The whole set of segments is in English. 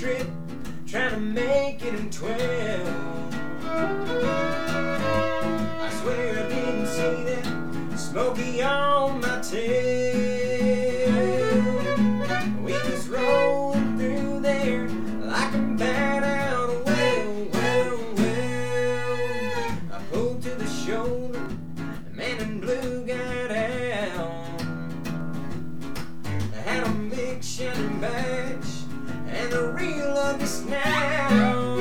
trip, trying to make it in 12. I swear I didn't see that smoky on my tail. We was rolling through there like a bat out of well. I pulled to the shoulder, the man in blue got out. I had a big shining badge and a real ugly snout.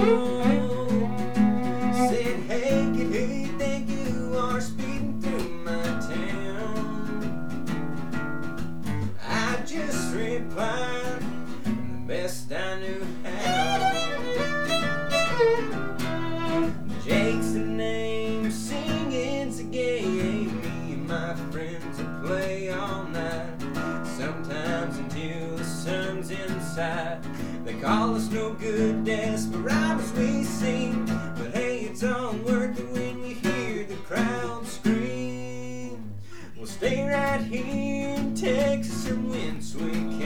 Said, hey, kid, who you think you are speeding through my town? I just replied the best I knew how. Jake's the name, singing's a game. Me and my friends will play all night, sometimes until the sun's inside. They call us no good desperados, we seem, but hey, it's all worth it when you hear the crowd scream. We'll stay right here in Texas and whence we came.